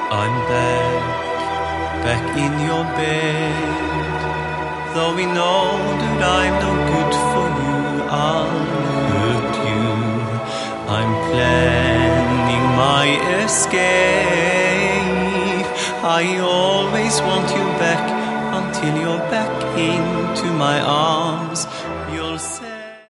I'm back in your bed. Though we know that I'm no good for you, I'll hurt you. I'm planning my escape. I always want you back until you're back into my arms. You'll say